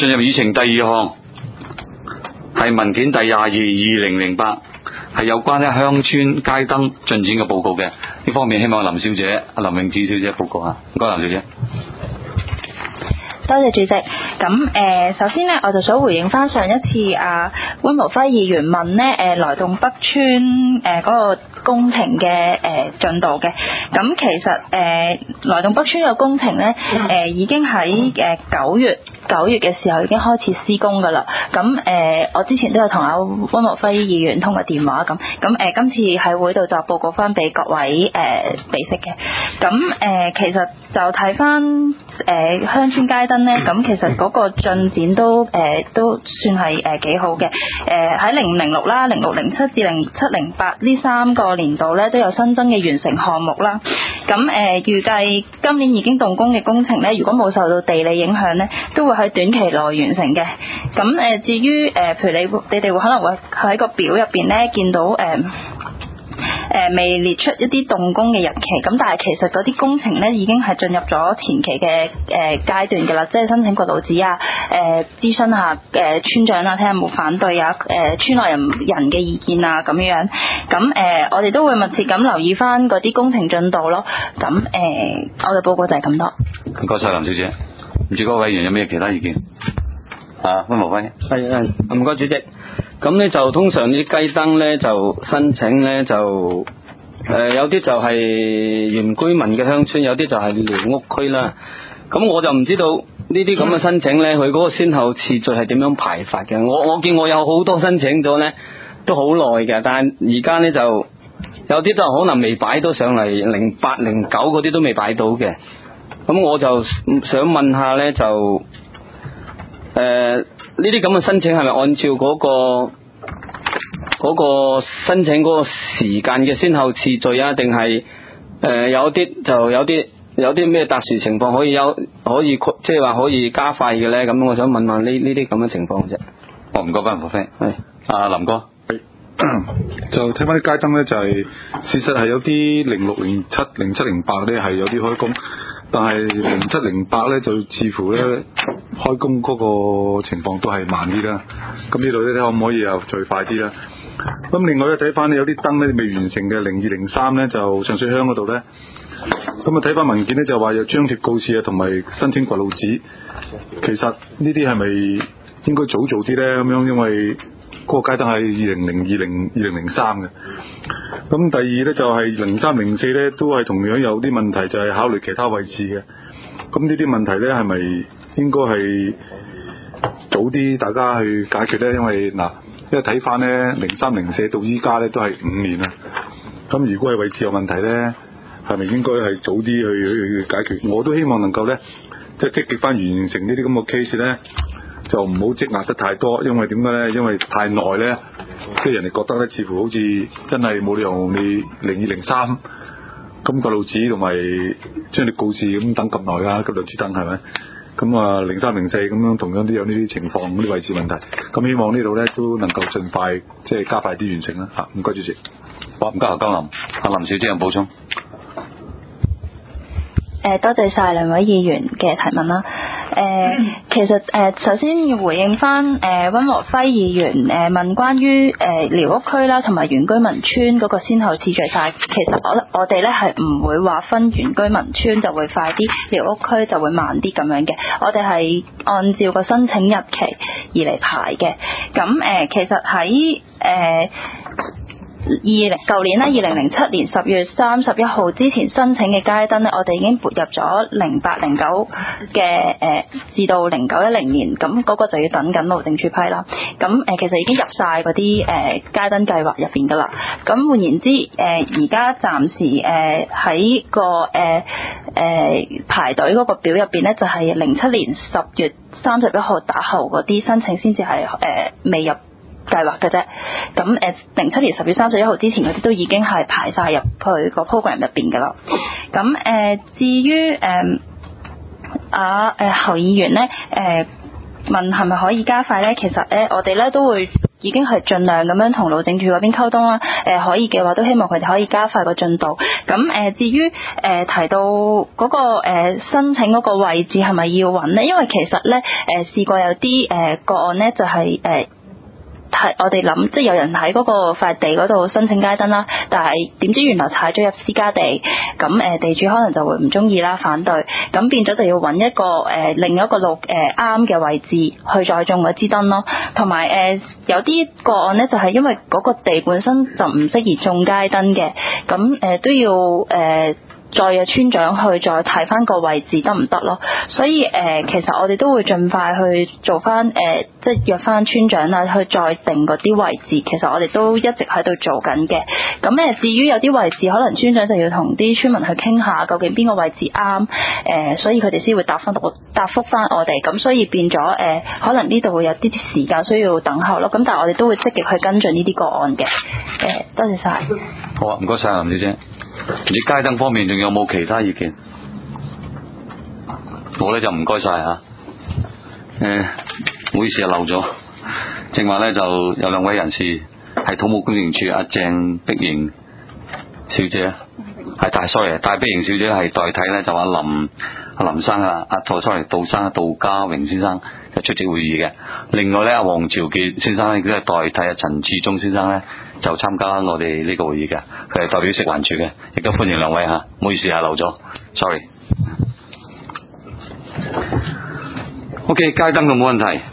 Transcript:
進入議程第二項係文件第22/2008，係有關咧鄉村街燈進展嘅報告嘅。呢方面希望林小姐、林詠芷小姐報告啊。唔該，林小姐。 多謝主席。咁首先呢，我就想回應翻上一次溫無輝議員問呢來洞北村嗰個工程嘅進度嘅。咁其實來洞北村嘅工程呢，已經喺9月嘅時候已經開始施工㗎啦。咁我之前都有同阿溫無輝議員通過電話咁今次喺會度就報告翻俾各位備悉嘅。咁其實就睇翻鄉村街燈咧，咁其實嗰個進展都算係幾好嘅。喺0006啦、0607至0708呢3個年度咧都有新增嘅完成項目啦。咁預計今年已經動工嘅工程咧，如果冇受到地理影響咧，都會喺短期內完成嘅。咁至於譬如你哋會可能會喺個表入邊咧見到未列出一啲動工嘅日期，咁但係其實嗰啲工程咧已經係進入咗前期嘅階段㗎啦，即係申請過路紙啊，諮詢下村長啊，睇下有冇反對啊，村內人嘅意見啊咁樣。咁我哋都會密切咁留意翻嗰啲工程進度咯。咁我嘅報告就係咁多。 唔該晒林小姐。唔知各位委員有咩其他意見？溫無輝。 係唔該主席。咁咧就通常啲雞燈咧就申請咧就有啲就係原居民嘅鄉村，有啲就係寮屋區啦。咁我就唔知道呢啲咁嘅申請咧，佢嗰個先後次序係點樣排法嘅。我見我有好多申請咗咧，都好耐嘅，但係而家咧就有啲就可能未擺到上嚟，08、09嗰啲都未擺到嘅。咁我就想問下咧，就呢啲咁嘅申請係咪按照嗰個申請嗰個時間嘅先後次序啊？定係有啲咩特殊情況可以即係話可以加快嘅咧？咁我想問呢啲咁嘅情況啫。 唔該，溫無輝。係林哥。 就睇翻啲街燈咧，就係事實係有啲06、07、07、08咧係有啲開工，但係07、08咧就似乎咧開工嗰個情況都係慢啲啦。咁呢度咧可唔可以又再快啲啦？咁另外咧睇翻有啲燈咧未完成嘅02、03咧就上水鄉嗰度咧，咁啊睇翻文件咧就話有張貼告示啊同埋申請掘路紙，其實呢啲係咪應該早做啲咧？咁樣因為嗰個街燈係2003嘅。咁第二咧就係03、04咧都係同樣有啲問題，就係考慮其他位置嘅。咁呢啲問題咧係咪應該係早啲大家去解決咧？因為睇翻咧03、04到依家咧都係5年啦。咁如果係位置有問題咧，係咪應該係早啲去解決？我都希望能夠咧即係積極翻完成呢啲咁嘅 case 咧，就唔好積壓得太多。因為點解咧？因為太耐咧，即係人哋覺得咧，似乎好似真係冇理由你02、03咁個路紙同埋將啲告示咁等咁耐啦，咁路紙等係咪？咁03、04咁樣同樣都有呢啲情況，呢啲位置問題。咁希望呢度咧都能夠盡快即係加快啲完成啦。唔該主席。 好，唔該何嘉林。林小姐有補充。 多謝晒兩位議員嘅提問啦。其實首先要回應翻溫和輝議員問關於寮屋區啦同埋原居民村嗰個先後次序晒。其實我哋咧係唔會話分原居民村就會快啲，寮屋區就會慢啲咁樣嘅。我哋係按照個申請日期而嚟排嘅。咁其實喺舊年咧2007年10月31號之前申請嘅街燈咧，我哋已經撥入咗08、09嘅至到09、10年，咁嗰個就要等緊路政署批啦。咁其實已經入晒嗰啲街燈計劃入邊噶啦。咁換言之，而家暫時喺個排隊嗰個表入邊咧，就係07年10月31號打後嗰啲申請先至係未入計劃嘅啫。咁07年10月31號之前嗰啲都已經係排晒入去個 program 入邊㗎啦。咁至於侯議員咧問係咪可以加快咧？其實我哋咧都會已經係盡量咁樣同路政署嗰邊溝通啦。可以嘅話都希望佢哋可以加快個進度。咁至於提到嗰個申請嗰個位置係咪要揾呢？因為其實咧試過有啲個案咧就係我哋諗，即係有人喺嗰個塊地嗰度申請街燈啦，但係點知原來踩咗入私家地，咁地主可能就會唔中意啦，反對，咁變咗就要揾一個另一個路啱嘅位置去再種嗰支燈咯。同埋有啲個案呢，就係因為嗰個地本身就唔適宜種街燈嘅，咁都要再約村長去再睇翻個位置得唔得咯？所以其實我哋都會盡快去做翻即係約翻村長啦，去再定嗰啲位置。其實我哋都一直喺度做緊嘅。咁至於有啲位置，可能村長就要同啲村民去傾下，究竟邊個位置啱所以佢哋先會答覆翻我哋。咁所以變咗可能呢度會有啲時間需要等候咯。咁但係我哋都會積極去跟進呢啲個案嘅。多謝晒。 好啊，唔該晒林小姐。你街燈方面仲有冇其他意見？我咧就唔該晒嚇。唔好意思啊，漏咗。正話咧就有兩位人士係土木工程處阿鄭碧瑩小姐，係戴碧瑩小姐係代替咧就阿林生啊，杜生杜家榮先生就出席會議嘅。另外咧，阿黃朝傑先生亦都係代替阿陳志忠先生咧就參加我哋呢個會議嘅，佢係代表食環署嘅，亦都歡迎兩位嚇。唔好意思啊，漏咗 ，sorry。OK， 街燈就冇問題。